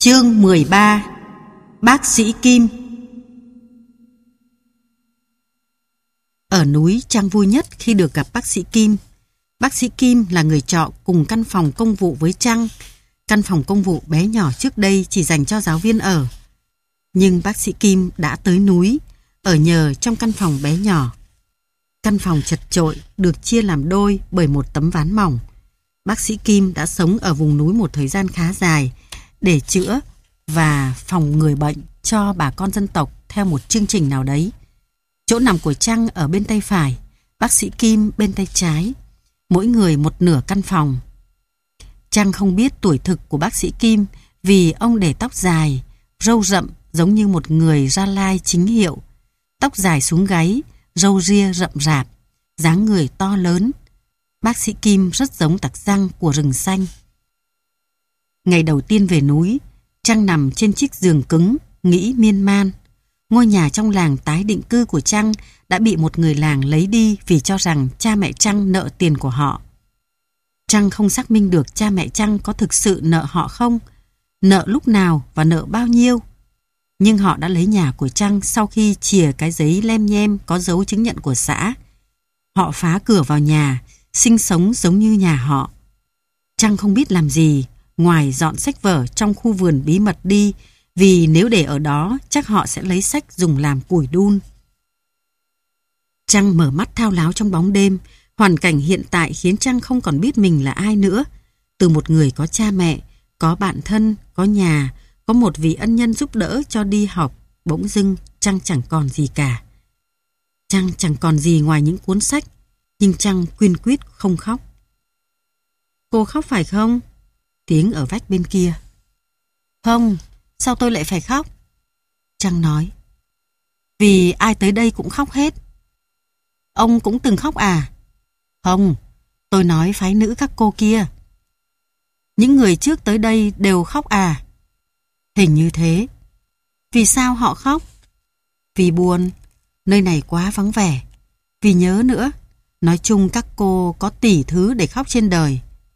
Chương 13. Bác sĩ Kim. Ở núi, Trang vui nhất khi được gặp bác sĩ Kim. Bác sĩ Kim là người trọ cùng căn phòng công vụ với Trang. Căn phòng công vụ bé nhỏ trước đây chỉ dành cho giáo viên ở. Nhưng bác sĩ Kim đã tới núi, ở nhờ trong căn phòng bé nhỏ. Căn phòng chật chội được chia làm đôi bởi một tấm ván mỏng. Bác sĩ Kim đã sống ở vùng núi một thời gian khá dài để chữa và phòng người bệnh cho bà con dân tộc theo một chương trình nào đấy. Chỗ nằm của Trang ở bên tay phải, bác sĩ Kim bên tay trái, mỗi người một nửa căn phòng. Trang không biết tuổi thực của bác sĩ Kim vì ông để tóc dài, râu rậm giống như một người Gia Lai chính hiệu. Tóc dài xuống gáy, râu ria rậm rạp, dáng người to lớn. Bác sĩ Kim rất giống tặc răng của rừng xanh. Ngày đầu tiên về núi, Trang nằm trên chiếc giường cứng, nghĩ miên man. Ngôi nhà trong làng tái định cư của Trang đã bị một người làng lấy đi vì cho rằng cha mẹ Trang nợ tiền của họ. Trang không xác minh được cha mẹ Trang có thực sự nợ họ không, nợ lúc nào và nợ bao nhiêu. Nhưng họ đã lấy nhà của Trang sau khi chìa cái giấy lem nhem có dấu chứng nhận của xã. Họ phá cửa vào nhà, sinh sống giống như nhà họ. Trang không biết làm gì ngoài dọn sách vở trong khu vườn bí mật đi, vì nếu để ở đó chắc họ sẽ lấy sách dùng làm củi đun. Trang mở mắt thao láo trong bóng đêm. Hoàn cảnh hiện tại khiến Trang không còn biết mình là ai nữa. Từ một người có cha mẹ, có bạn thân, có nhà, có một vị ân nhân giúp đỡ cho đi học, bỗng dưng Trang chẳng còn gì cả. Trang chẳng còn gì ngoài những cuốn sách, nhưng Trang quyên quyết không khóc. Cô khóc phải không? Tiếng ở vách bên kia. Không, sao tôi lại phải khóc? Trang nói. Vì ai tới đây cũng khóc hết. Ông cũng từng khóc à? Không, tôi nói phái nữ các cô kia. Những người trước tới đây đều khóc à? Hình như thế. Vì sao họ khóc? Vì buồn, nơi này quá vắng vẻ. Vì nhớ nữa. Nói chung các cô có tỷ thứ để khóc trên đời.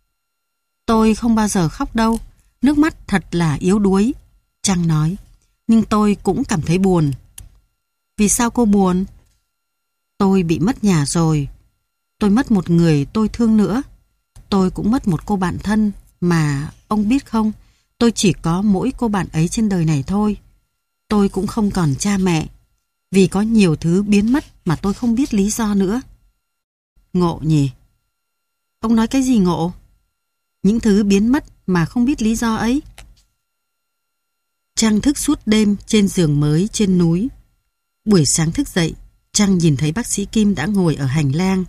Tôi không bao giờ khóc đâu. Nước mắt thật là yếu đuối. Trang nói. Nhưng tôi cũng cảm thấy buồn. Vì sao cô buồn? Tôi bị mất nhà rồi. Tôi mất một người tôi thương nữa. Tôi cũng mất một cô bạn thân mà ông biết không, tôi chỉ có mỗi cô bạn ấy trên đời này thôi. Tôi cũng không còn cha mẹ. Vì có nhiều thứ biến mất mà tôi không biết lý do nữa. Ngộ nhỉ? Ông nói cái gì ngộ? Những thứ biến mất mà không biết lý do ấy. Trang thức suốt đêm trên giường mới trên núi. Buổi sáng thức dậy, Trang nhìn thấy bác sĩ Kim đã ngồi ở hành lang.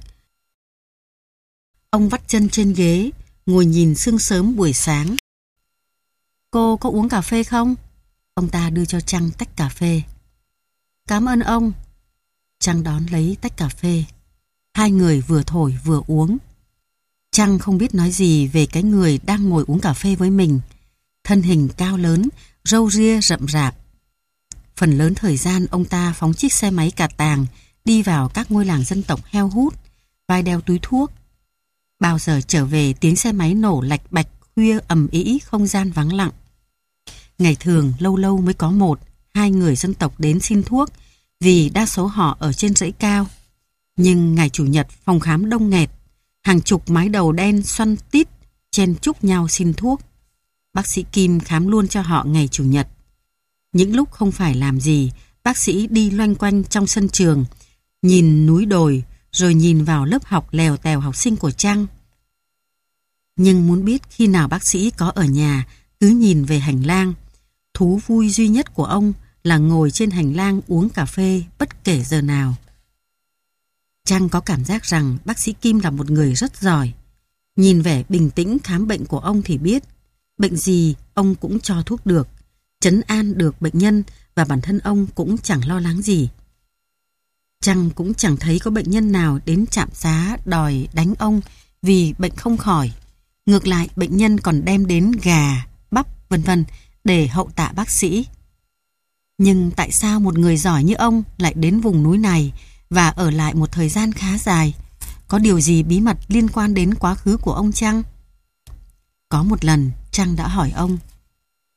Ông vắt chân trên ghế, ngồi nhìn sương sớm buổi sáng. Cô có uống cà phê không? Ông ta đưa cho Trang tách cà phê. Cảm ơn ông. Trang đón lấy tách cà phê. Hai người vừa thổi vừa uống. Trang không biết nói gì về cái người đang ngồi uống cà phê với mình. Thân hình cao lớn, râu ria rậm rạp. Phần lớn thời gian ông ta phóng chiếc xe máy cà tàng đi vào các ngôi làng dân tộc heo hút, vai đeo túi thuốc. Bao giờ trở về tiếng xe máy nổ lạch bạch khuya ầm ĩ không gian vắng lặng. Ngày thường lâu lâu mới có một, hai người dân tộc đến xin thuốc vì đa số họ ở trên dãy cao. Nhưng ngày Chủ nhật phòng khám đông nghẹt, hàng chục mái đầu đen xoăn tít chen chúc nhau xin thuốc. Bác sĩ Kim khám luôn cho họ ngày Chủ nhật. Những lúc không phải làm gì, bác sĩ đi loanh quanh trong sân trường, nhìn núi đồi rồi nhìn vào lớp học lèo tèo học sinh của Trang. Nhưng muốn biết khi nào bác sĩ có ở nhà, cứ nhìn về hành lang. Thú vui duy nhất của ông là ngồi trên hành lang uống cà phê bất kể giờ nào. Trang có cảm giác rằng bác sĩ Kim là một người rất giỏi. Nhìn vẻ bình tĩnh khám bệnh của ông thì biết, bệnh gì ông cũng cho thuốc được, trấn an được bệnh nhân và bản thân ông cũng chẳng lo lắng gì. Trang cũng chẳng thấy có bệnh nhân nào đến trạm xá đòi đánh ông vì bệnh không khỏi. Ngược lại bệnh nhân còn đem đến gà, bắp vân vân để hậu tạ bác sĩ. Nhưng tại sao một người giỏi như ông lại đến vùng núi này và ở lại một thời gian khá dài? Có điều gì bí mật liên quan đến quá khứ của ông chăng? Có một lần Trang đã hỏi ông.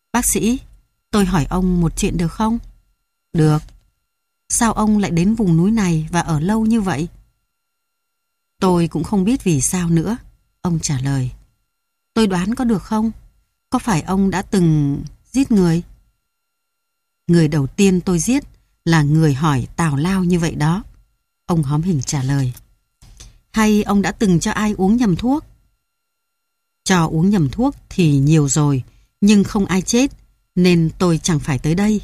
Bác sĩ, tôi hỏi ông một chuyện được không? Được. Sao ông lại đến vùng núi này và ở lâu như vậy? Tôi cũng không biết vì sao nữa, ông trả lời. Tôi đoán có được không? Có phải ông đã từng giết người? Người đầu tiên tôi giết là người hỏi tào lao như vậy đó, ông hóm hình trả lời. Hay ông đã từng cho ai uống nhầm thuốc? Cho uống nhầm thuốc thì nhiều rồi, nhưng không ai chết, nên tôi chẳng phải tới đây.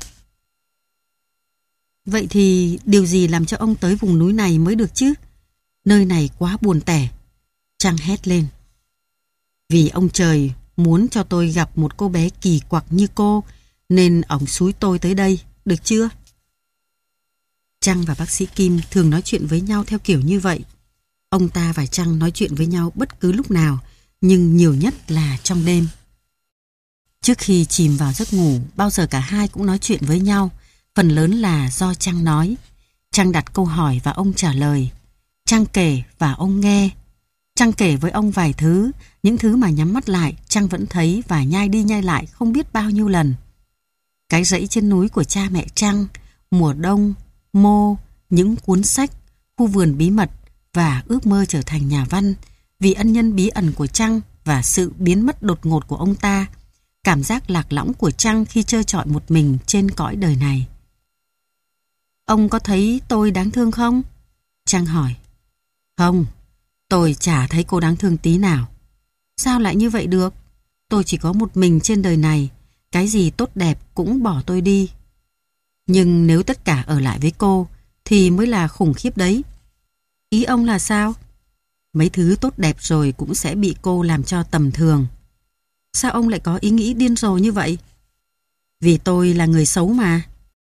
Vậy thì điều gì làm cho ông tới vùng núi này mới được chứ? Nơi này quá buồn tẻ. Trang hét lên. Vì ông trời muốn cho tôi gặp một cô bé kỳ quặc như cô, nên ông xúi tôi tới đây, được chưa? Trăng và bác sĩ Kim thường nói chuyện với nhau theo kiểu như vậy. Ông ta và Trăng nói chuyện với nhau bất cứ lúc nào, nhưng nhiều nhất là trong đêm. Trước khi chìm vào giấc ngủ, bao giờ cả hai cũng nói chuyện với nhau, phần lớn là do Trăng nói. Trăng đặt câu hỏi và ông trả lời. Trăng kể và ông nghe. Trăng kể với ông vài thứ, những thứ mà nhắm mắt lại, Trăng vẫn thấy và nhai đi nhai lại không biết bao nhiêu lần. Cái rẫy trên núi của cha mẹ Trăng, mùa đông, mô, những cuốn sách, khu vườn bí mật và ước mơ trở thành nhà văn, vì ân nhân bí ẩn của Trăng và sự biến mất đột ngột của ông ta, cảm giác lạc lõng của Trăng khi trơ trọi một mình trên cõi đời này. Ông có thấy tôi đáng thương không? Trăng hỏi. Không, tôi chả thấy cô đáng thương tí nào. Sao lại như vậy được? Tôi chỉ có một mình trên đời này, cái gì tốt đẹp cũng bỏ tôi đi. Nhưng nếu tất cả ở lại với cô thì mới là khủng khiếp đấy. Ý ông là sao? Mấy thứ tốt đẹp rồi cũng sẽ bị cô làm cho tầm thường. Sao ông lại có ý nghĩ điên rồ như vậy? Vì tôi là người xấu mà.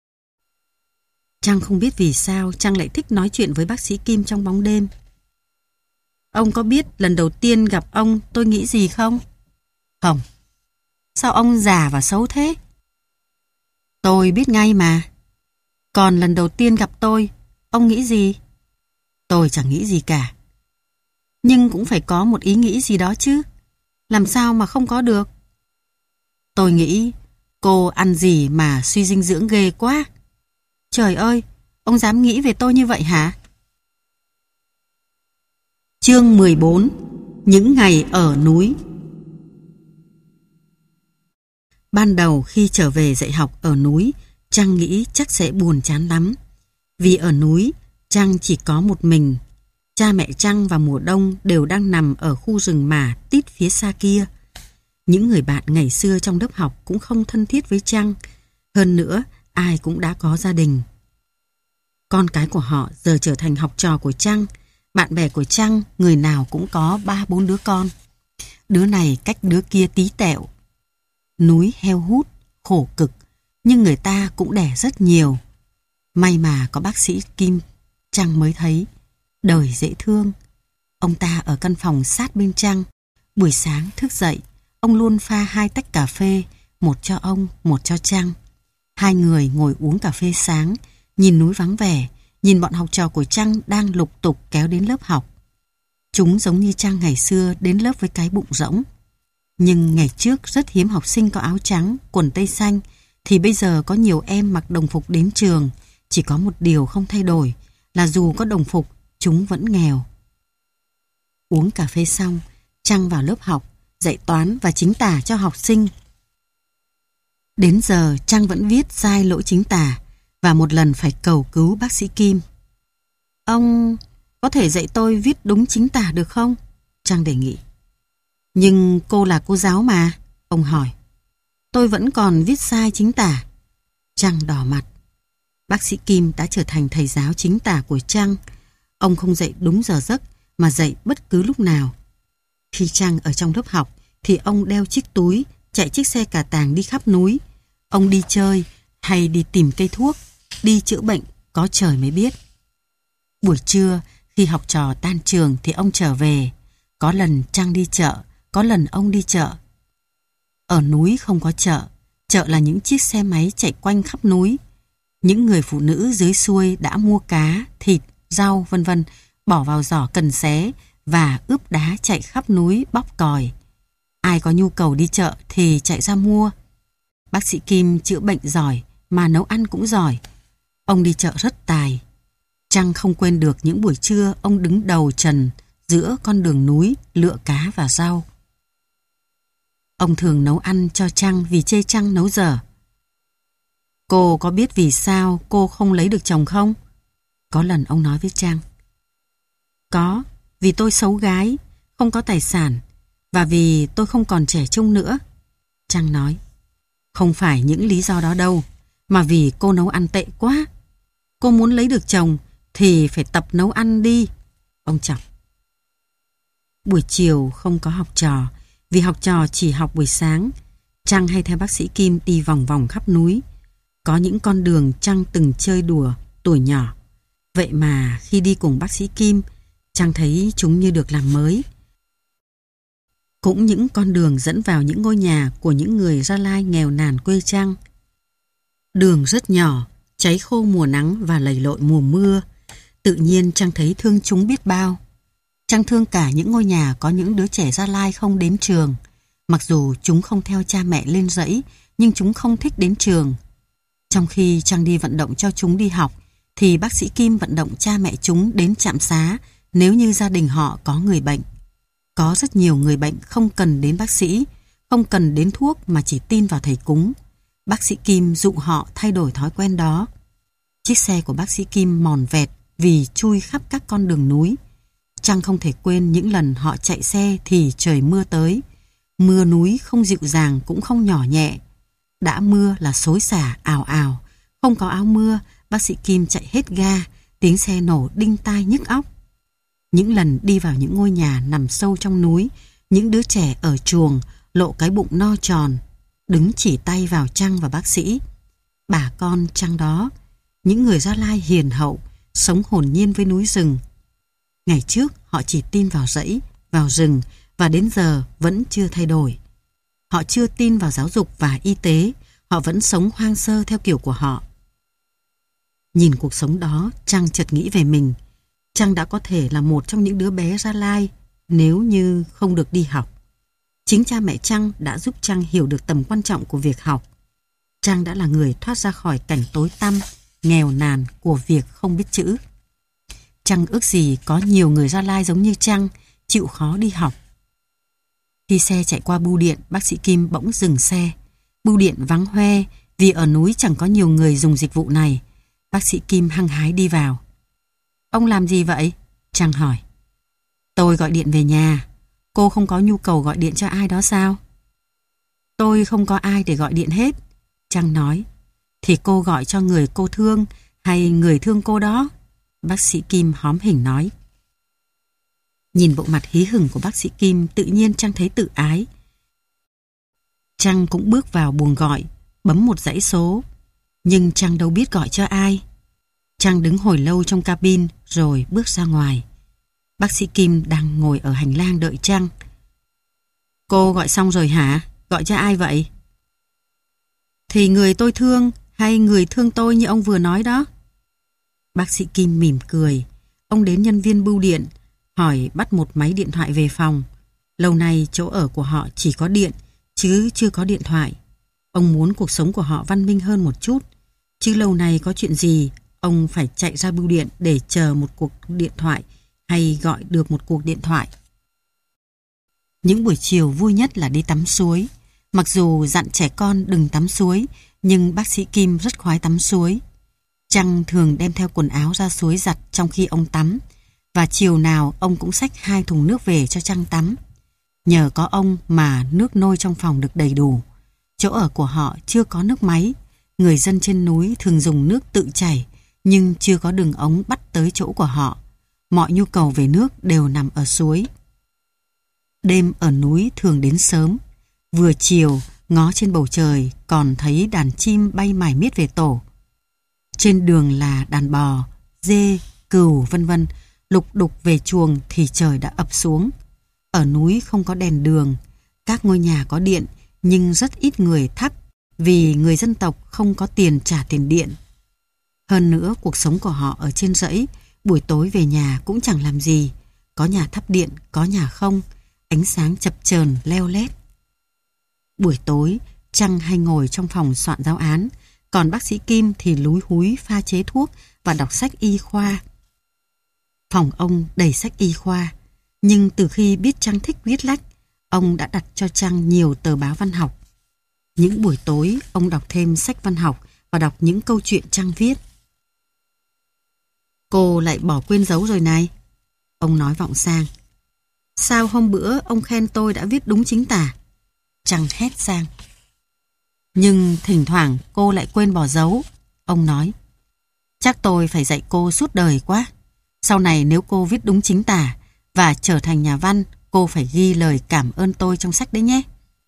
Trăng không biết vì sao Trăng lại thích nói chuyện với bác sĩ Kim trong bóng đêm. Ông có biết lần đầu tiên gặp ông tôi nghĩ gì không? Không. Sao ông già và xấu thế? Tôi biết ngay mà. Còn lần đầu tiên gặp tôi, ông nghĩ gì? Tôi chẳng nghĩ gì cả. Nhưng cũng phải có một ý nghĩ gì đó chứ. Làm sao mà không có được? Tôi nghĩ cô ăn gì mà suy dinh dưỡng ghê quá. Trời ơi, ông dám nghĩ về tôi như vậy hả? Chương 14. Những ngày ở núi. Ban đầu khi trở về dạy học ở núi, Trăng nghĩ chắc sẽ buồn chán lắm. Vì ở núi, Trăng chỉ có một mình. Cha mẹ Trăng vào mùa đông đều đang nằm ở khu rừng mả tít phía xa kia. Những người bạn ngày xưa trong lớp học cũng không thân thiết với Trăng. Hơn nữa, ai cũng đã có gia đình. Con cái của họ giờ trở thành học trò của Trăng. Bạn bè của Trăng, người nào cũng có 3-4 đứa con. Đứa này cách đứa kia tí tẹo. Núi heo hút, khổ cực, nhưng người ta cũng đẻ rất nhiều. May mà có bác sĩ Kim, Trăng mới thấy đời dễ thương. Ông ta ở căn phòng sát bên Trăng. Buổi sáng thức dậy, ông luôn pha 2 tách cà phê, một cho ông, một cho Trăng. Hai người ngồi uống cà phê sáng, nhìn núi vắng vẻ, nhìn bọn học trò của Trăng đang lục tục kéo đến lớp học. Chúng giống như Trăng ngày xưa đến lớp với cái bụng rỗng. Nhưng ngày trước rất hiếm học sinh có áo trắng, quần tây xanh, thì bây giờ có nhiều em mặc đồng phục đến trường. Chỉ có một điều không thay đổi là dù có đồng phục, chúng vẫn nghèo. Uống cà phê xong, Trăng vào lớp học, dạy toán và chính tả cho học sinh. Đến giờ Trăng vẫn viết sai lỗi chính tả và một lần phải cầu cứu bác sĩ Kim. Ông có thể dạy tôi viết đúng chính tả được không? Trăng đề nghị. Nhưng cô là cô giáo mà, ông hỏi. Tôi vẫn còn viết sai chính tả. Trăng đỏ mặt. Bác sĩ Kim đã trở thành thầy giáo chính tả của Trăng. Ông không dạy đúng giờ giấc mà dạy bất cứ lúc nào. Khi Trăng ở trong lớp học thì ông đeo chiếc túi, chạy chiếc xe cà tàng đi khắp núi. Ông đi chơi hay đi tìm cây thuốc, đi chữa bệnh, có trời mới biết. Buổi trưa khi học trò tan trường thì ông trở về. Có lần Trăng đi chợ, có lần ông đi chợ. Ở núi không có chợ. Chợ là những chiếc xe máy chạy quanh khắp núi. Những người phụ nữ dưới xuôi đã mua cá, thịt, rau vân vân bỏ vào giỏ cần xé và ướp đá chạy khắp núi bóc còi. Ai có nhu cầu đi chợ thì chạy ra mua. Bác sĩ Kim chữa bệnh giỏi mà nấu ăn cũng giỏi. Ông đi chợ rất tài. Trăng không quên được những buổi trưa ông đứng đầu trần giữa con đường núi lựa cá và rau. Ông thường nấu ăn cho Trăng vì chê Trăng nấu dở. Cô có biết vì sao cô không lấy được chồng không? Có lần ông nói với Trăng. Có, vì tôi xấu gái, không có tài sản, và vì tôi không còn trẻ trung nữa. Trăng nói. Không phải những lý do đó đâu, mà vì cô nấu ăn tệ quá. Cô muốn lấy được chồng thì phải tập nấu ăn đi. Ông chọc. Buổi chiều không có học trò, vì học trò chỉ học buổi sáng. Trăng hay theo bác sĩ Kim đi vòng vòng khắp núi. Có những con đường Trăng từng chơi đùa tuổi nhỏ. Vậy mà khi đi cùng bác sĩ Kim, Trăng thấy chúng như được làm mới. Cũng những con đường dẫn vào những ngôi nhà của những người Gia Lai nghèo nàn quê Trăng. Đường rất nhỏ, cháy khô mùa nắng và lầy lội mùa mưa. Tự nhiên Trăng thấy thương chúng biết bao. Trăng thương cả những ngôi nhà có những đứa trẻ Gia Lai không đến trường. Mặc dù chúng không theo cha mẹ lên dãy, nhưng chúng không thích đến trường. Trong khi Trăng đi vận động cho chúng đi học, thì bác sĩ Kim vận động cha mẹ chúng đến trạm xá nếu như gia đình họ có người bệnh. Có rất nhiều người bệnh không cần đến bác sĩ, không cần đến thuốc mà chỉ tin vào thầy cúng. Bác sĩ Kim dụ họ thay đổi thói quen đó. Chiếc xe của bác sĩ Kim mòn vẹt vì chui khắp các con đường núi. Trăng không thể quên những lần họ chạy xe thì trời mưa tới. Mưa núi không dịu dàng cũng không nhỏ nhẹ. Đã mưa là xối xả ào ào. Không có áo mưa, bác sĩ Kim chạy hết ga, tiếng xe nổ đinh tai nhức óc. Những lần đi vào những ngôi nhà nằm sâu trong núi, những đứa trẻ ở chuồng lộ cái bụng no tròn, đứng chỉ tay vào Trăng và bác sĩ. Bà con Trăng đó, những người Gia Lai hiền hậu, sống hồn nhiên với núi rừng. Ngày trước họ chỉ tin vào dãy, vào rừng và đến giờ vẫn chưa thay đổi. Họ chưa tin vào giáo dục và y tế, họ vẫn sống hoang sơ theo kiểu của họ. Nhìn cuộc sống đó, Trăng chợt nghĩ về mình. Trăng đã có thể là một trong những đứa bé Gia Lai nếu như không được đi học. Chính cha mẹ Trăng đã giúp Trăng hiểu được tầm quan trọng của việc học. Trăng đã là người thoát ra khỏi cảnh tối tăm, nghèo nàn của việc không biết chữ. Trăng ước gì có nhiều người Gia Lai giống như Trăng, chịu khó đi học. Khi xe chạy qua bưu điện, bác sĩ Kim bỗng dừng xe. Bưu điện vắng hoe vì ở núi chẳng có nhiều người dùng dịch vụ này. Bác sĩ Kim hăng hái đi vào. Ông làm gì vậy? Trăng hỏi. Tôi gọi điện về nhà. Cô không có nhu cầu gọi điện cho ai đó sao? Tôi không có ai để gọi điện hết. Trăng nói. Thì cô gọi cho người cô thương hay người thương cô đó? Bác sĩ Kim hóm hỉnh nói. Nhìn bộ mặt hí hửng của bác sĩ Kim, tự nhiên Trăng thấy tự ái. Trăng cũng bước vào buồng gọi, bấm một dãy số. Nhưng Trăng đâu biết gọi cho ai. Trăng đứng hồi lâu trong cabin rồi bước ra ngoài. Bác sĩ Kim đang ngồi ở hành lang đợi Trăng. Cô gọi xong rồi hả? Gọi cho ai vậy? Thì người tôi thương hay người thương tôi như ông vừa nói đó. Bác sĩ Kim mỉm cười. Ông đến nhân viên bưu điện, hỏi bắt một máy điện thoại về phòng. Lâu nay chỗ ở của họ chỉ có điện, chứ chưa có điện thoại. Ông muốn cuộc sống của họ văn minh hơn một chút. Chứ lâu nay có chuyện gì, ông phải chạy ra bưu điện để chờ một cuộc điện thoại hay gọi được một cuộc điện thoại. Những buổi chiều vui nhất là đi tắm suối. Mặc dù dặn trẻ con đừng tắm suối, nhưng bác sĩ Kim rất khoái tắm suối. Trăng thường đem theo quần áo ra suối giặt trong khi ông tắm, và chiều nào ông cũng xách 2 thùng nước về cho Trăng tắm. Nhờ có ông mà nước nôi trong phòng được đầy đủ. Chỗ ở của họ chưa có nước máy. Người dân trên núi thường dùng nước tự chảy, nhưng chưa có đường ống bắt tới chỗ của họ. Mọi nhu cầu về nước đều nằm ở suối. Đêm ở núi thường đến sớm. Vừa chiều, ngó trên bầu trời còn thấy đàn chim bay mải miết về tổ. Trên đường là đàn bò, dê, cừu vân vân, lục đục về chuồng thì trời đã ập xuống. Ở núi không có đèn đường, các ngôi nhà có điện nhưng rất ít người thắp vì người dân tộc không có tiền trả tiền điện. Hơn nữa cuộc sống của họ ở trên dãy, buổi tối về nhà cũng chẳng làm gì, có nhà thắp điện, có nhà không, ánh sáng chập chờn leo lét. Buổi tối, Trăng hay ngồi trong phòng soạn giáo án, còn bác sĩ Kim thì lúi húi pha chế thuốc và đọc sách y khoa. Phòng ông đầy sách y khoa, nhưng từ khi biết Trăng thích viết lách, ông đã đặt cho Trăng nhiều tờ báo văn học. Những buổi tối, ông đọc thêm sách văn học và đọc những câu chuyện Trăng viết. Cô lại bỏ quên dấu rồi này. Ông nói vọng sang. Sao hôm bữa ông khen tôi đã viết đúng chính tả? Trăng hét sang. Nhưng thỉnh thoảng cô lại quên bỏ dấu. Ông nói. Chắc tôi phải dạy cô suốt đời quá. Sau này nếu cô viết đúng chính tả và trở thành nhà văn, cô phải ghi lời cảm ơn tôi trong sách đấy nhé.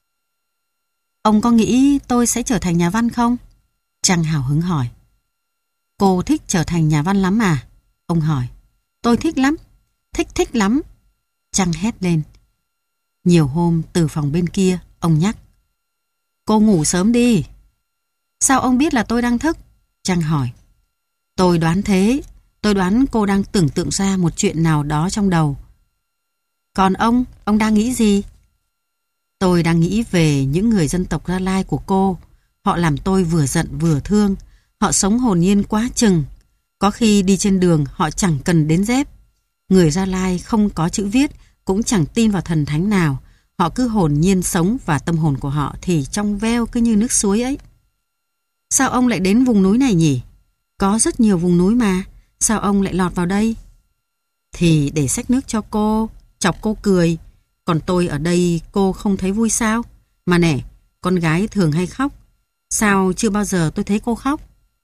Ông có nghĩ tôi sẽ trở thành nhà văn không? Trăng hào hứng hỏi. Cô thích trở thành nhà văn lắm à? Ông hỏi. Tôi thích lắm. Thích lắm. Trăng hét lên. Nhiều hôm từ phòng bên kia, ông nhắc. Cô ngủ sớm đi. Sao ông biết là tôi đang thức? Trăng hỏi. Tôi đoán thế. Tôi đoán cô đang tưởng tượng ra một chuyện nào đó trong đầu. Còn ông đang nghĩ gì? Tôi đang nghĩ về những người dân tộc Gia Lai của cô. Họ làm tôi vừa giận vừa thương. Họ sống hồn nhiên quá chừng. Có khi đi trên đường họ chẳng cần đến dép. Người Gia Lai không có chữ viết, cũng chẳng tin vào thần thánh nào. Họ cứ hồn nhiên sống và tâm hồn của họ thì trong veo cứ như nước suối ấy. Sao ông lại đến vùng núi này nhỉ? Có rất nhiều vùng núi mà. Sao ông lại lọt vào đây? Thì để xách nước cho cô, chọc cô cười. Còn tôi ở đây cô không thấy vui sao? Mà nè, con gái thường hay khóc. Sao chưa bao giờ tôi thấy cô khóc?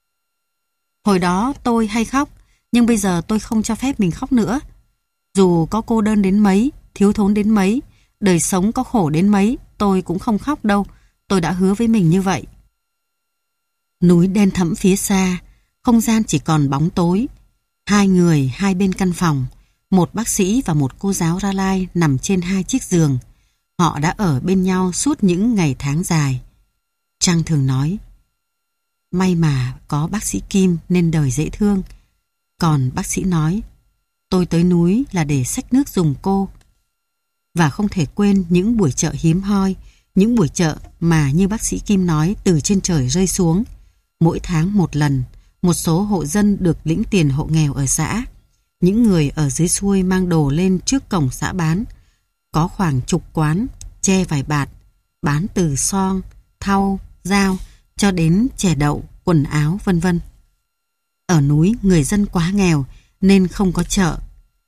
Hồi đó tôi hay khóc, nhưng bây giờ tôi không cho phép mình khóc nữa. Dù có cô đơn đến mấy, thiếu thốn đến mấy, đời sống có khổ đến mấy, tôi cũng không khóc đâu. Tôi đã hứa với mình như vậy. Núi đen thẫm phía xa, không gian chỉ còn bóng tối. Hai người hai bên căn phòng, một bác sĩ và một cô giáo Gia Lai nằm trên hai chiếc giường. Họ đã ở bên nhau suốt những ngày tháng dài. Trăng thường nói, may mà có bác sĩ Kim nên đời dễ thương. Còn bác sĩ nói, tôi tới núi là để xách nước dùng cô. Và không thể quên những buổi chợ hiếm hoi, những buổi chợ mà như bác sĩ Kim nói từ trên trời rơi xuống. Mỗi tháng một lần, một số hộ dân được lĩnh tiền hộ nghèo ở xã. Những người ở dưới xuôi mang đồ lên trước cổng xã bán. Có khoảng chục quán, tre vài bạt, bán từ son, thau, dao cho đến chè đậu, quần áo vân vân. Ở núi người dân quá nghèo nên không có chợ.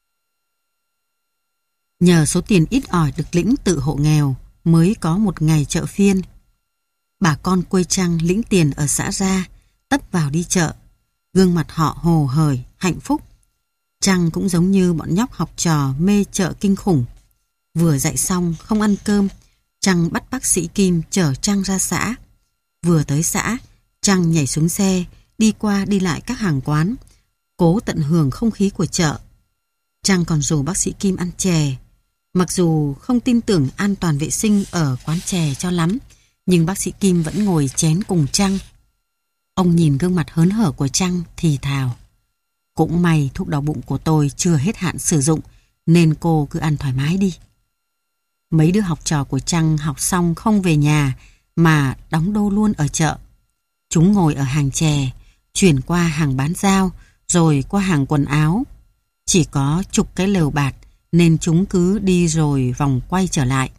Nhờ số tiền ít ỏi được lĩnh từ hộ nghèo mới có một ngày chợ phiên. Bà con quê Trăng lĩnh tiền ở xã ra, tấp vào đi chợ. Gương mặt họ hồ hởi, hạnh phúc. Trăng cũng giống như bọn nhóc học trò mê chợ kinh khủng. Vừa dạy xong không ăn cơm, Trăng bắt bác sĩ Kim chở Trăng ra xã. Vừa tới xã, Trăng nhảy xuống xe, đi qua đi lại các hàng quán, cố tận hưởng không khí của chợ. Trăng còn rủ bác sĩ Kim ăn chè. Mặc dù không tin tưởng an toàn vệ sinh ở quán chè cho lắm, nhưng bác sĩ Kim vẫn ngồi chén cùng Trăng. Ông nhìn gương mặt hớn hở của Trăng thì thào. Cũng may thuốc đau bụng của tôi chưa hết hạn sử dụng, nên cô cứ ăn thoải mái đi. Mấy đứa học trò của Trăng học xong không về nhà mà đóng đô luôn ở chợ. Chúng ngồi ở hàng chè, chuyển qua hàng bán dao, rồi qua hàng quần áo. Chỉ có chục cái lều bạt nên chúng cứ đi rồi vòng quay trở lại.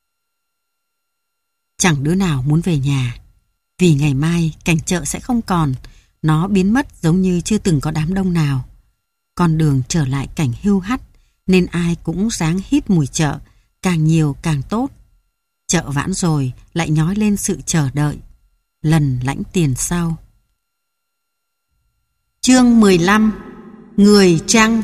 Chẳng đứa nào muốn về nhà, vì ngày mai cảnh chợ sẽ không còn, nó biến mất giống như chưa từng có đám đông nào. Con đường trở lại cảnh hưu hắt nên ai cũng ráng hít mùi chợ, càng nhiều càng tốt. Chợ vãn rồi lại nhói lên sự chờ đợi, lần lãnh tiền sau. Chương 15. Người Trăng.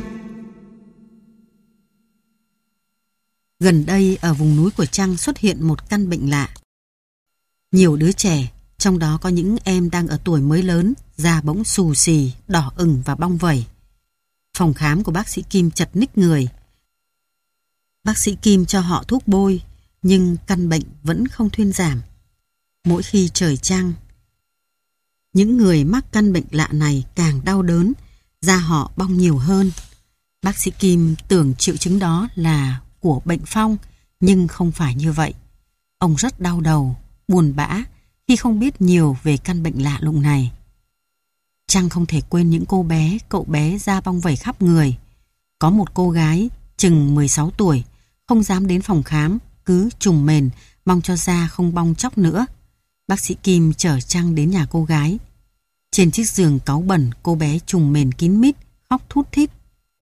Gần đây ở vùng núi của Trăng xuất hiện một căn bệnh lạ. Nhiều đứa trẻ, trong đó có những em đang ở tuổi mới lớn, da bỗng xù xì, đỏ ửng và bong vẩy. Phòng khám của bác sĩ Kim chật ních người. Bác sĩ Kim cho họ thuốc bôi, nhưng căn bệnh vẫn không thuyên giảm. Mỗi khi trời trăng, những người mắc căn bệnh lạ này càng đau đớn, da họ bong nhiều hơn. Bác sĩ Kim tưởng triệu chứng đó là của bệnh phong, nhưng không phải như vậy. Ông rất đau đầu, buồn bã, khi không biết nhiều về căn bệnh lạ lùng này. Trăng không thể quên những cậu bé da bong vẩy khắp người. Có một cô gái chừng 16 tuổi, không dám đến phòng khám, cứ trùm mền, mong cho da không bong tróc nữa. Bác sĩ Kim chở Trăng đến nhà cô gái. Trên chiếc giường cáu bẩn, cô bé trùm mền kín mít, khóc thút thít.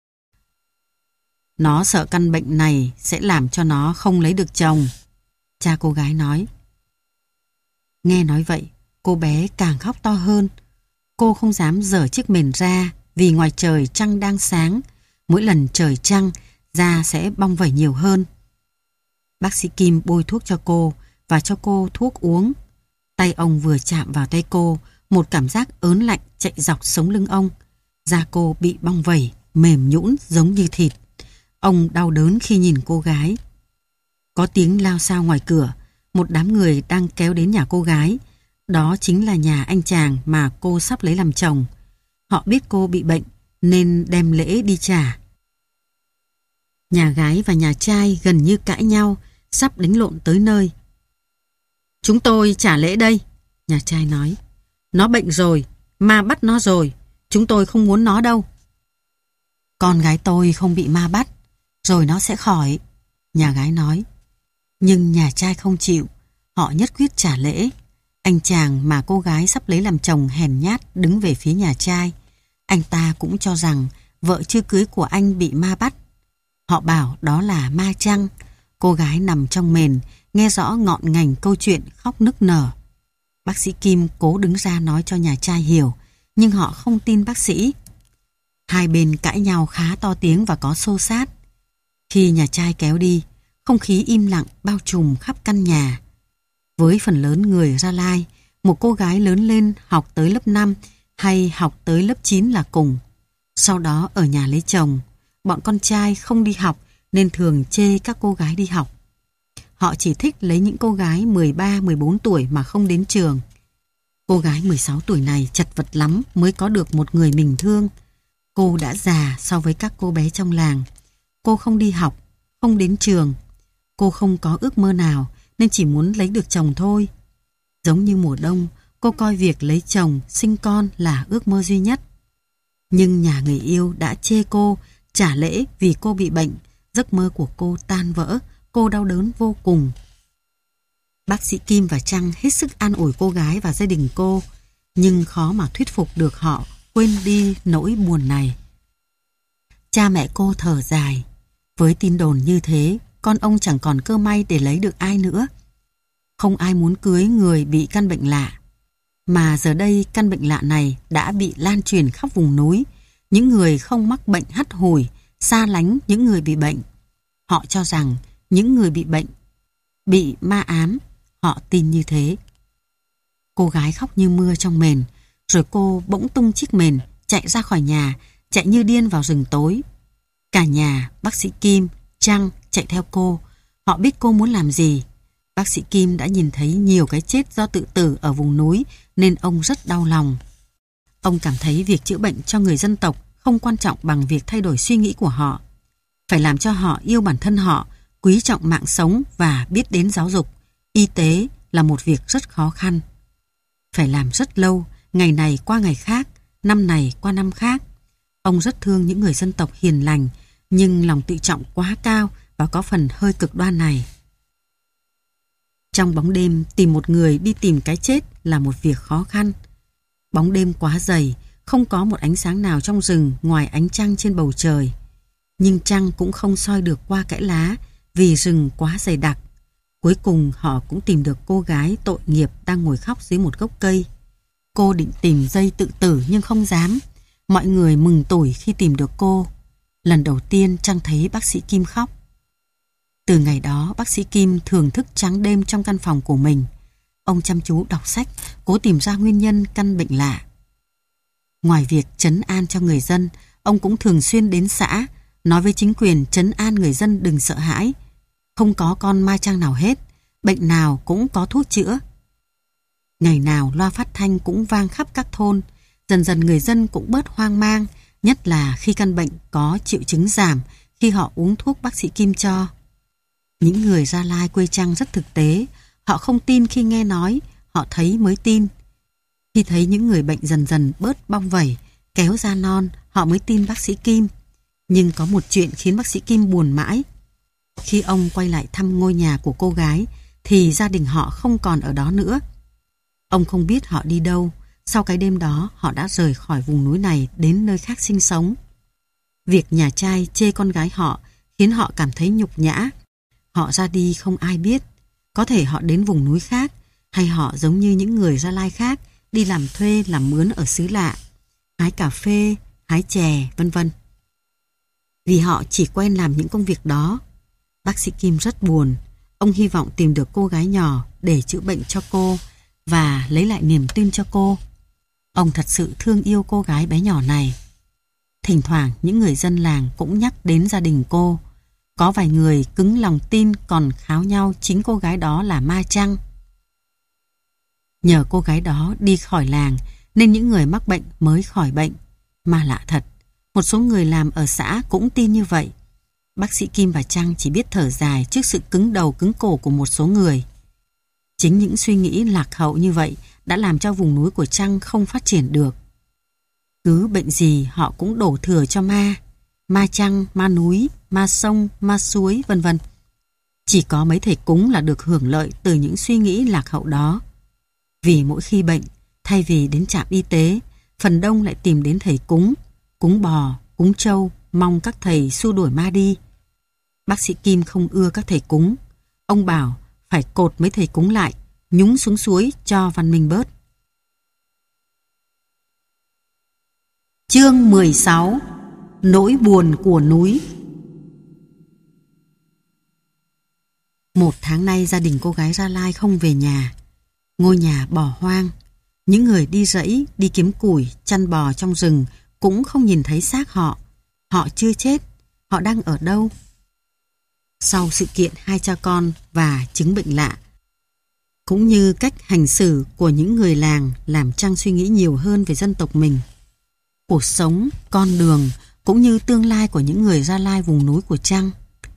Nó sợ căn bệnh này sẽ làm cho nó không lấy được chồng, cha cô gái nói. Nghe nói vậy, cô bé càng khóc to hơn. Cô không dám giở chiếc mền ra vì ngoài trời trăng đang sáng. Mỗi lần trời trăng, da sẽ bong vẩy nhiều hơn. Bác sĩ Kim bôi thuốc cho cô và cho cô thuốc uống. Tay ông vừa chạm vào tay cô, một cảm giác ớn lạnh chạy dọc sống lưng ông. Da cô bị bong vẩy, mềm nhũn giống như thịt. Ông đau đớn khi nhìn cô gái. Có tiếng lao xao ngoài cửa, một đám người đang kéo đến nhà cô gái. Đó chính là nhà anh chàng mà cô sắp lấy làm chồng. Họ biết cô bị bệnh nên đem lễ đi trả. Nhà gái và nhà trai gần như cãi nhau, sắp đánh lộn tới nơi. Chúng tôi trả lễ đây, nhà trai nói. Nó bệnh rồi, ma bắt nó rồi, chúng tôi không muốn nó đâu. Con gái tôi không bị ma bắt, rồi nó sẽ khỏi, nhà gái nói. Nhưng nhà trai không chịu, họ nhất quyết trả lễ. Anh chàng mà cô gái sắp lấy làm chồng hèn nhát đứng về phía nhà trai. Anh ta cũng cho rằng vợ chưa cưới của anh bị ma bắt. Họ bảo đó là ma chăng. Cô gái nằm trong mền, nghe rõ ngọn ngành câu chuyện, khóc nức nở. Bác sĩ Kim cố đứng ra nói cho nhà trai hiểu, nhưng họ không tin bác sĩ. Hai bên cãi nhau khá to tiếng và có xô xát. Khi nhà trai kéo đi, không khí im lặng bao trùm khắp căn nhà. Với phần lớn người Gia Lai, một cô gái lớn lên học tới lớp 5 hay học tới lớp 9 là cùng. Sau đó ở nhà lấy chồng, bọn con trai không đi học nên thường chê các cô gái đi học. Họ chỉ thích lấy những cô gái 13-14 tuổi mà không đến trường. Cô gái 16 tuổi này chật vật lắm mới có được một người mình thương. Cô đã già so với các cô bé trong làng. Cô không đi học, không đến trường. Cô không có ước mơ nào nên chỉ muốn lấy được chồng thôi. Giống như mùa đông, cô coi việc lấy chồng, sinh con là ước mơ duy nhất. Nhưng nhà người yêu đã chê cô, trả lễ vì cô bị bệnh. Giấc mơ của cô tan vỡ, cô đau đớn vô cùng. Bác sĩ Kim và Trăng hết sức an ủi cô gái và gia đình cô, nhưng khó mà thuyết phục được họ quên đi nỗi buồn này. Cha mẹ cô thở dài. Với tin đồn như thế, con ông chẳng còn cơ may để lấy được ai nữa. Không ai muốn cưới người bị căn bệnh lạ. Mà giờ đây căn bệnh lạ này đã bị lan truyền khắp vùng núi. Những người không mắc bệnh hắt hủi, xa lánh những người bị bệnh. Họ cho rằng những người bị bệnh, bị ma ám, họ tin như thế. Cô gái khóc như mưa trong mền, rồi cô bỗng tung chiếc mền, chạy ra khỏi nhà, chạy như điên vào rừng tối. Cả nhà, bác sĩ Kim, Trăng chạy theo cô. Họ biết cô muốn làm gì. Bác sĩ Kim đã nhìn thấy nhiều cái chết do tự tử ở vùng núi nên ông rất đau lòng. Ông cảm thấy việc chữa bệnh cho người dân tộc không quan trọng bằng việc thay đổi suy nghĩ của họ. Phải làm cho họ yêu bản thân họ, quý trọng mạng sống và biết đến giáo dục, y tế là một việc rất khó khăn. Phải làm rất lâu, ngày này qua ngày khác, năm này qua năm khác. Ông rất thương những người dân tộc hiền lành, nhưng lòng tự trọng quá cao và có phần hơi cực đoan này. Trong bóng đêm, tìm một người đi tìm cái chết là một việc khó khăn. Bóng đêm quá dày, không có một ánh sáng nào trong rừng ngoài ánh trăng trên bầu trời. Nhưng trăng cũng không soi được qua kẽ lá vì rừng quá dày đặc. Cuối cùng họ cũng tìm được cô gái tội nghiệp đang ngồi khóc dưới một gốc cây. Cô định tìm dây tự tử nhưng không dám. Mọi người mừng tủi khi tìm được cô. Lần đầu tiên Trăng thấy bác sĩ Kim khóc. Từ ngày đó, bác sĩ Kim thường thức trắng đêm trong căn phòng của mình. Ông chăm chú đọc sách, cố tìm ra nguyên nhân căn bệnh lạ. Ngoài việc trấn an cho người dân, ông cũng thường xuyên đến xã, nói với chính quyền trấn an người dân đừng sợ hãi. Không có con ma chăng nào hết, bệnh nào cũng có thuốc chữa. Ngày nào loa phát thanh cũng vang khắp các thôn, dần dần người dân cũng bớt hoang mang, nhất là khi căn bệnh có triệu chứng giảm khi họ uống thuốc bác sĩ Kim cho. Những người Gia Lai quê Trăng rất thực tế, họ không tin khi nghe nói họ thấy mới tin. Khi thấy những người bệnh dần dần bớt bong vẩy, kéo ra non, họ mới tin bác sĩ Kim. Nhưng có một chuyện khiến bác sĩ Kim buồn mãi. Khi ông quay lại thăm ngôi nhà của cô gái, thì gia đình họ không còn ở đó nữa. Ông không biết họ đi đâu. Sau cái đêm đó, họ đã rời khỏi vùng núi này đến nơi khác sinh sống. Việc nhà trai chê con gái họ khiến họ cảm thấy nhục nhã. Họ ra đi không ai biết. Có thể họ đến vùng núi khác, hay họ giống như những người Gia Lai khác, đi làm thuê, làm mướn ở xứ lạ, hái cà phê, hái chè, vân vân. Vì họ chỉ quen làm những công việc đó. Bác sĩ Kim rất buồn. Ông hy vọng tìm được cô gái nhỏ để chữa bệnh cho cô và lấy lại niềm tin cho cô. Ông thật sự thương yêu cô gái bé nhỏ này. Thỉnh thoảng những người dân làng cũng nhắc đến gia đình cô. Có vài người cứng lòng tin còn kháo nhau chính cô gái đó là ma chăng. Nhờ cô gái đó đi khỏi làng nên những người mắc bệnh mới khỏi bệnh. Mà lạ thật, một số người làm ở xã cũng tin như vậy. Bác sĩ Kim và Trăng chỉ biết thở dài trước sự cứng đầu cứng cổ của một số người. Chính những suy nghĩ lạc hậu như vậy đã làm cho vùng núi của Trăng không phát triển được. Cứ bệnh gì họ cũng đổ thừa cho ma. Ma trăng, ma núi, ma sông, ma suối, vân vân. Chỉ có mấy thầy cúng là được hưởng lợi từ những suy nghĩ lạc hậu đó. Vì mỗi khi bệnh, thay vì đến trạm y tế, phần đông lại tìm đến thầy cúng, cúng bò, cúng trâu, mong các thầy xua đuổi ma đi. Bác sĩ Kim không ưa các thầy cúng. Ông bảo phải cột mấy thầy cúng lại, nhúng xuống suối cho văn minh bớt. Chương 16: Nỗi buồn của núi. Một tháng nay gia đình cô gái Gia Lai không về nhà. Ngôi nhà bỏ hoang. Những người đi rẫy, đi kiếm củi, chăn bò trong rừng cũng không nhìn thấy xác họ. Họ chưa chết. Họ đang ở đâu? Sau sự kiện hai cha con và chứng bệnh lạ, cũng như cách hành xử của những người làng, làm Trăng suy nghĩ nhiều hơn về dân tộc mình. Cuộc sống, con đường cũng như tương lai của những người Gia Lai vùng núi của Trăng.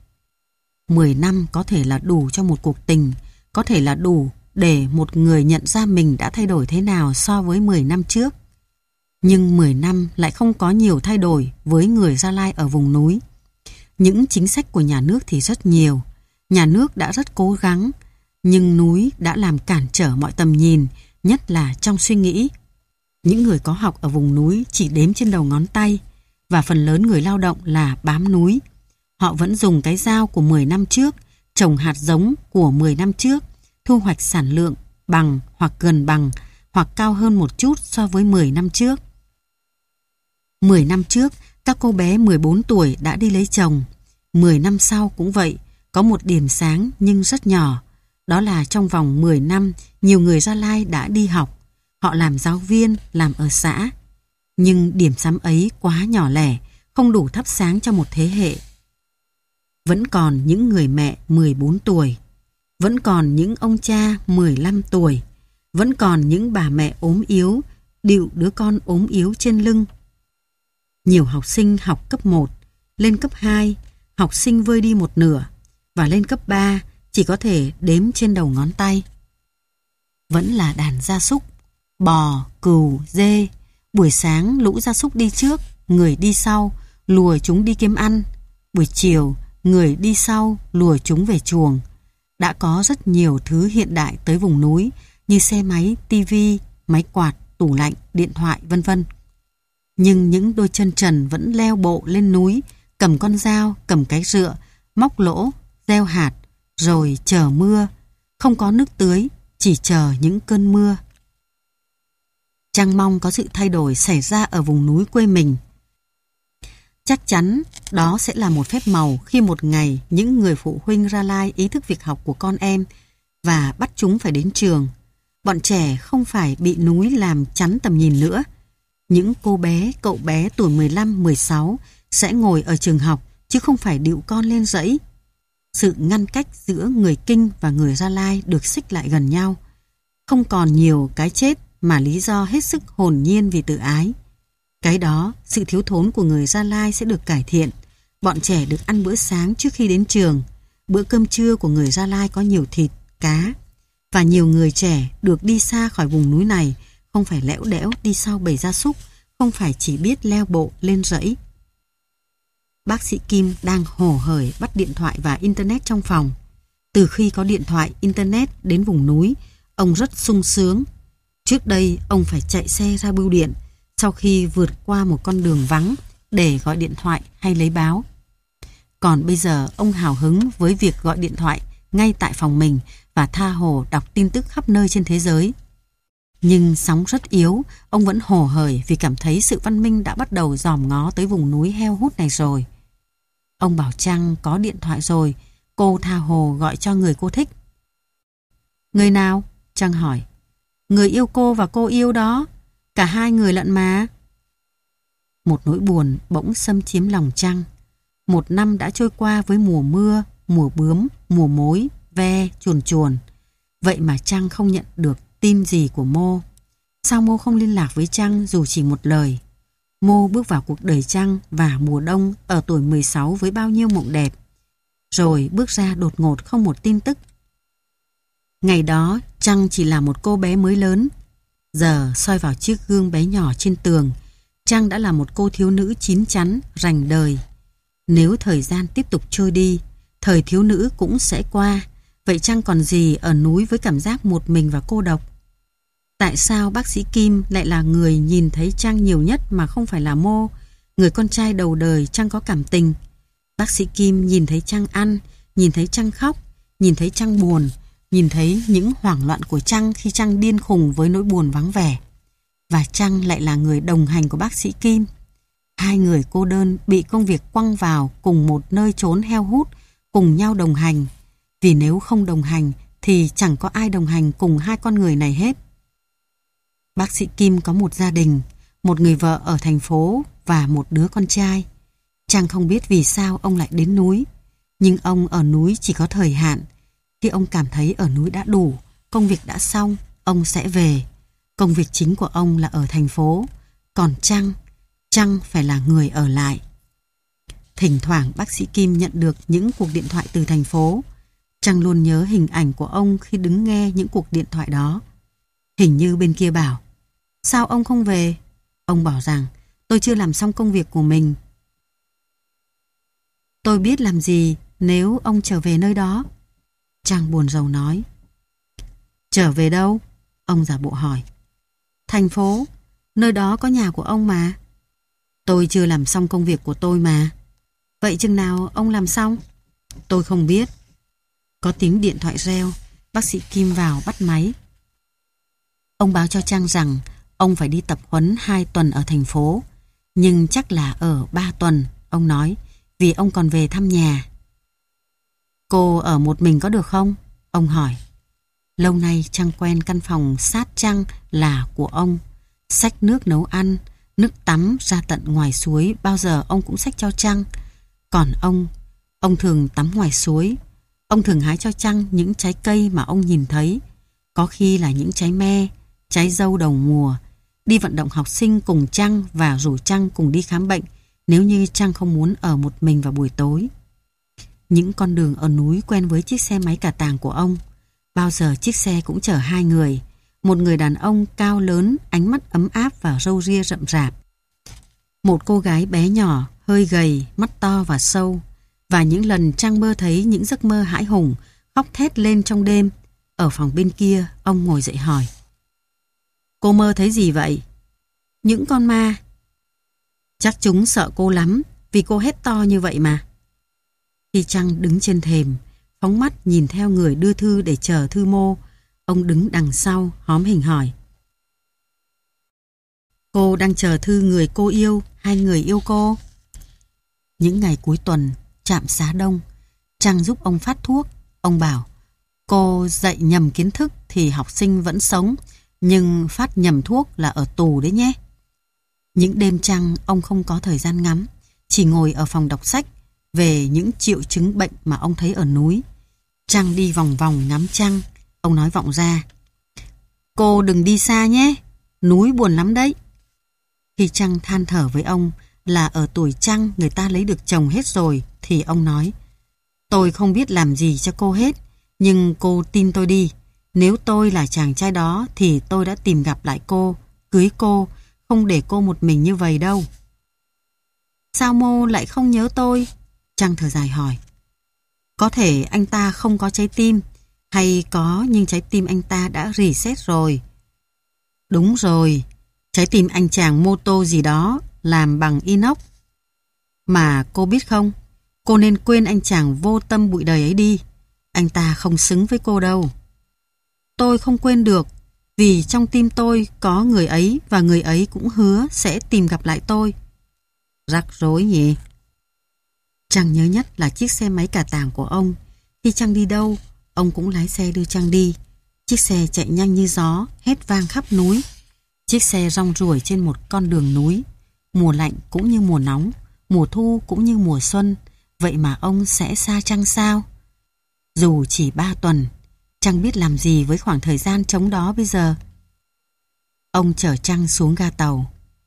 10 năm có thể là đủ cho một cuộc tình, có thể là đủ để một người nhận ra mình đã thay đổi thế nào so với 10 năm trước. Nhưng 10 năm lại không có nhiều thay đổi với người Gia Lai ở vùng núi. Những chính sách của nhà nước thì rất nhiều. Nhà nước đã rất cố gắng, nhưng núi đã làm cản trở mọi tầm nhìn, nhất là trong suy nghĩ. Những người có học ở vùng núi chỉ đếm trên đầu ngón tay, và phần lớn người lao động là bám núi. Họ vẫn dùng cái dao của 10 năm trước, trồng hạt giống của 10 năm trước, thu hoạch sản lượng bằng hoặc gần bằng hoặc cao hơn một chút so với 10 năm trước. 10 năm trước, các cô bé 14 tuổi đã đi lấy chồng. 10 năm sau cũng vậy, có một điểm sáng nhưng rất nhỏ. Đó là trong vòng 10 năm, nhiều người Gia Lai đã đi học. Họ làm giáo viên, làm ở xã. Nhưng điểm sáng ấy quá nhỏ lẻ, không đủ thắp sáng cho một thế hệ. Vẫn còn những người mẹ 14 tuổi. Vẫn còn những ông cha 15 tuổi. Vẫn còn những bà mẹ ốm yếu, địu đứa con ốm yếu trên lưng. Nhiều học sinh học cấp 1, lên cấp 2, học sinh vơi đi một nửa, và lên cấp 3 chỉ có thể đếm trên đầu ngón tay. Vẫn là đàn gia súc, bò, cừu, dê. Buổi sáng lũ gia súc đi trước, người đi sau, lùa chúng đi kiếm ăn. Buổi chiều, người đi sau, lùa chúng về chuồng. Đã có rất nhiều thứ hiện đại tới vùng núi như xe máy, tivi, máy quạt, tủ lạnh, điện thoại, vân vân. Nhưng những đôi chân trần vẫn leo bộ lên núi, cầm con dao, cầm cái rựa, móc lỗ, gieo hạt, rồi chờ mưa. Không có nước tưới, chỉ chờ những cơn mưa. Trăng mong có sự thay đổi xảy ra ở vùng núi quê mình. Chắc chắn đó sẽ là một phép màu khi một ngày những người phụ huynh Gia Lai ý thức việc học của con em và bắt chúng phải đến trường. Bọn trẻ không phải bị núi làm chắn tầm nhìn nữa. Những cô bé, cậu bé tuổi 15, 16 sẽ ngồi ở trường học chứ không phải địu con lên dãy. Sự ngăn cách giữa người Kinh và người Gia Lai được xích lại gần nhau. Không còn nhiều cái chết mà lý do hết sức hồn nhiên vì tự ái. Cái đó, sự thiếu thốn của người Gia Lai sẽ được cải thiện. Bọn trẻ được ăn bữa sáng trước khi đến trường. Bữa cơm trưa của người Gia Lai có nhiều thịt, cá. Và nhiều người trẻ được đi xa khỏi vùng núi này, không phải lẽo đẽo đi sau bầy gia súc, không phải chỉ biết leo bộ lên rẫy. Bác sĩ Kim đang hồ hởi bắt điện thoại và Internet trong phòng. Từ khi có điện thoại, Internet đến vùng núi, ông rất sung sướng. Trước đây, ông phải chạy xe ra bưu điện sau khi vượt qua một con đường vắng để gọi điện thoại hay lấy báo. Còn bây giờ, ông hào hứng với việc gọi điện thoại ngay tại phòng mình và tha hồ đọc tin tức khắp nơi trên thế giới. Nhưng sóng rất yếu, ông vẫn hồ hởi vì cảm thấy sự văn minh đã bắt đầu dòm ngó tới vùng núi heo hút này rồi. Ông bảo Trăng có điện thoại rồi, cô tha hồ gọi cho người cô thích. Người nào? Trăng hỏi. Người yêu cô và cô yêu đó, cả hai người lận mà. Một nỗi buồn bỗng xâm chiếm lòng Trăng. Một năm đã trôi qua với mùa mưa, mùa bướm, mùa mối, ve, chuồn chuồn. Vậy mà Trăng không nhận được tin gì của Mô. Sao Mô không liên lạc với Trăng dù chỉ một lời? Mô bước vào cuộc đời Trăng và mùa đông ở tuổi 16 với bao nhiêu mộng đẹp. Rồi bước ra đột ngột không một tin tức. Ngày đó Trăng chỉ là một cô bé mới lớn. Giờ soi vào chiếc gương bé nhỏ trên tường, Trăng đã là một cô thiếu nữ chín chắn, rành đời. Nếu thời gian tiếp tục trôi đi, thời thiếu nữ cũng sẽ qua. Vậy Trăng còn gì ở núi với cảm giác một mình và cô độc? Tại sao bác sĩ Kim lại là người nhìn thấy Trăng nhiều nhất mà không phải là Mô, người con trai đầu đời Trăng có cảm tình? Bác sĩ Kim nhìn thấy Trăng ăn, nhìn thấy Trăng khóc, nhìn thấy Trăng buồn, nhìn thấy những hoảng loạn của Trăng khi Trăng điên khùng với nỗi buồn vắng vẻ. Và Trăng lại là người đồng hành của bác sĩ Kim. Hai người cô đơn bị công việc quăng vào cùng một nơi chốn heo hút, cùng nhau đồng hành. Vì nếu không đồng hành thì chẳng có ai đồng hành cùng hai con người này hết. Bác sĩ Kim có một gia đình, một người vợ ở thành phố và một đứa con trai. Trăng không biết vì sao ông lại đến núi. Nhưng ông ở núi chỉ có thời hạn. Khi ông cảm thấy ở núi đã đủ, công việc đã xong, ông sẽ về. Công việc chính của ông là ở thành phố. Còn Trăng phải là người ở lại. Thỉnh thoảng bác sĩ Kim nhận được những cuộc điện thoại từ thành phố. Trăng luôn nhớ hình ảnh của ông khi đứng nghe những cuộc điện thoại đó. Hình như bên kia bảo, sao ông không về? Ông bảo rằng, tôi chưa làm xong công việc của mình. Tôi biết làm gì nếu ông trở về nơi đó. Trăng buồn rầu nói. Trở về đâu? Ông giả bộ hỏi. Thành phố, nơi đó có nhà của ông mà. Tôi chưa làm xong công việc của tôi mà. Vậy chừng nào ông làm xong? Tôi không biết. Có tiếng điện thoại reo, bác sĩ Kim vào bắt máy. Ông báo cho Trăng rằng ông phải đi tập huấn 2 tuần ở thành phố. Nhưng chắc là ở 3 tuần, ông nói, vì ông còn về thăm nhà. Cô ở một mình có được không? Ông hỏi. Lâu nay Trăng quen căn phòng sát Trăng là của ông. Xách nước nấu ăn, nước tắm ra tận ngoài suối bao giờ ông cũng xách cho Trăng. Còn ông thường tắm ngoài suối. Ông thường hái cho Trăng những trái cây mà ông nhìn thấy. Có khi là những trái me, trái dâu đầu mùa. Đi vận động học sinh cùng Trăng và rủ Trăng cùng đi khám bệnh nếu như Trăng không muốn ở một mình vào buổi tối. Những con đường ở núi quen với chiếc xe máy cả tàng của ông. Bao giờ chiếc xe cũng chở 2 người. Một người đàn ông cao lớn, ánh mắt ấm áp và râu ria rậm rạp. Một cô gái bé nhỏ, hơi gầy, mắt to và sâu. Và những lần Trăng mơ thấy những giấc mơ hãi hùng, khóc thét lên trong đêm. Ở phòng bên kia, ông ngồi dậy hỏi. Cô mơ thấy gì vậy? Những con ma. Chắc chúng sợ cô lắm, vì cô hét to như vậy mà. Khi Trăng đứng trên thềm, phóng mắt nhìn theo người đưa thư để chờ thư Mô, ông đứng đằng sau, hóm hình hỏi. Cô đang chờ thư người cô yêu hay người yêu cô? Những ngày cuối tuần, trạm Xá Đông, Trăng giúp ông phát thuốc. Ông bảo, cô dạy nhầm kiến thức thì học sinh vẫn sống, nhưng phát nhầm thuốc là ở tù đấy nhé. Những đêm Trăng ông không có thời gian ngắm, chỉ ngồi ở phòng đọc sách về những triệu chứng bệnh mà ông thấy ở núi. Trăng đi vòng vòng ngắm Trăng. Ông nói vọng ra, cô đừng đi xa nhé, núi buồn lắm đấy. Khi Trăng than thở với ông là ở tuổi Trăng người ta lấy được chồng hết rồi, thì ông nói, tôi không biết làm gì cho cô hết, nhưng cô tin tôi đi, Nếu tôi là chàng trai đó thì tôi đã tìm gặp lại cô, cưới cô, không để cô một mình như vậy đâu. Sao Mô lại không nhớ tôi? Trăng thở dài hỏi. Có thể anh ta không có trái tim, hay có nhưng trái tim anh ta đã reset rồi. Đúng rồi, trái tim anh chàng mô tô gì đó làm bằng inox. Mà cô biết không, cô nên quên anh chàng vô tâm bụi đời ấy đi. Anh ta không xứng với cô đâu. Tôi không quên được, vì trong tim tôi có người ấy và người ấy cũng hứa sẽ tìm gặp lại tôi. Rắc rối nhỉ? Trăng nhớ nhất là chiếc xe máy cà tàng của ông. Khi Trăng đi đâu, ông cũng lái xe đưa Trăng đi. Chiếc xe chạy nhanh như gió, hét vang khắp núi. Chiếc xe rong ruổi trên một con đường núi. Mùa lạnh cũng như mùa nóng, mùa thu cũng như mùa xuân. Vậy mà ông sẽ xa Trăng sao? Dù chỉ 3 tuần, Trăng biết làm gì với khoảng thời gian trống đó bây giờ. Ông chở Trăng xuống ga tàu.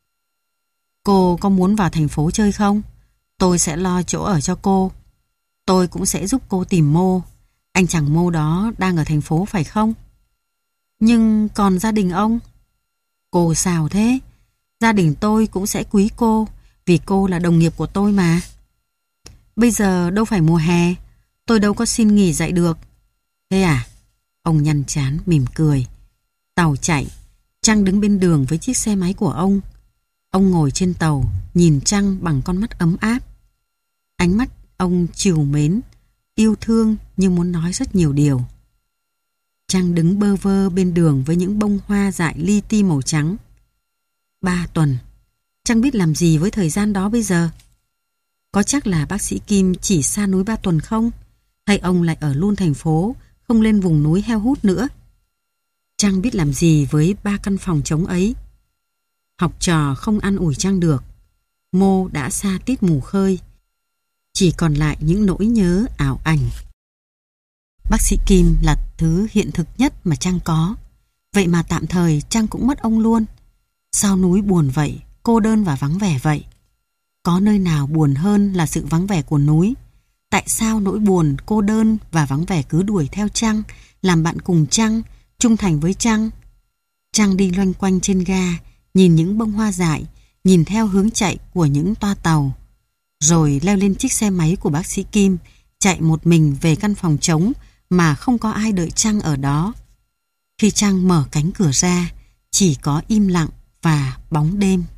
Cô có muốn vào thành phố chơi không? Tôi sẽ lo chỗ ở cho cô. Tôi cũng sẽ giúp cô tìm Mô. Anh chàng Mô đó đang ở thành phố phải không? Nhưng còn gia đình ông? Cô sao thế? Gia đình tôi cũng sẽ quý cô, vì cô là đồng nghiệp của tôi mà. Bây giờ đâu phải mùa hè, tôi đâu có xin nghỉ dạy được. Thế à? Ông nhăn trán mỉm cười. Tàu chạy, Trăng đứng bên đường với chiếc xe máy của ông. Ông ngồi trên tàu, nhìn Trăng bằng con mắt ấm áp. Ánh mắt ông trìu mến, yêu thương như muốn nói rất nhiều điều. Trăng đứng bơ vơ bên đường với những bông hoa dại li ti màu trắng. 3 tuần, Trăng biết làm gì với thời gian đó bây giờ? Có chắc là bác sĩ Kim chỉ xa núi 3 tuần không? Hay ông lại ở luôn thành phố, không lên vùng núi heo hút nữa? Trăng biết làm gì với 3 căn phòng trống ấy? Học trò không an ủi Trăng được. Mô đã xa tít mù khơi. Chỉ còn lại những nỗi nhớ ảo ảnh. Bác sĩ Kim là thứ hiện thực nhất mà Trăng có. Vậy mà tạm thời Trăng cũng mất ông luôn. Sao núi buồn vậy, cô đơn và vắng vẻ vậy? Có nơi nào buồn hơn là sự vắng vẻ của núi? Tại sao nỗi buồn, cô đơn và vắng vẻ cứ đuổi theo Trăng, làm bạn cùng Trăng, trung thành với Trăng? Trăng đi loanh quanh trên ga, nhìn những bông hoa dại, nhìn theo hướng chạy của những toa tàu, rồi leo lên chiếc xe máy của bác sĩ Kim, chạy một mình về căn phòng trống mà không có ai đợi Trăng ở đó. Khi Trăng mở cánh cửa ra, chỉ có im lặng và bóng đêm.